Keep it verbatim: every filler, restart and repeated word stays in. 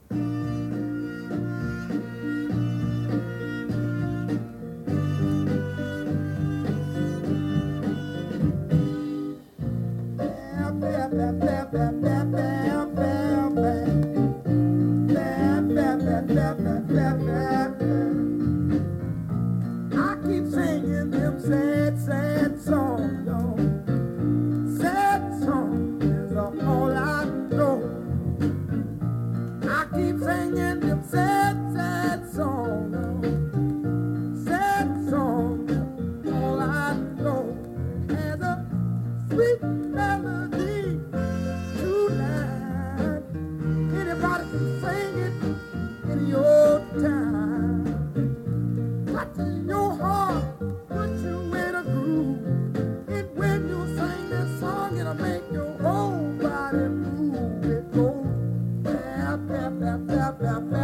Make your whole body move. It goes bap, bap, bap, bap, bap, bap.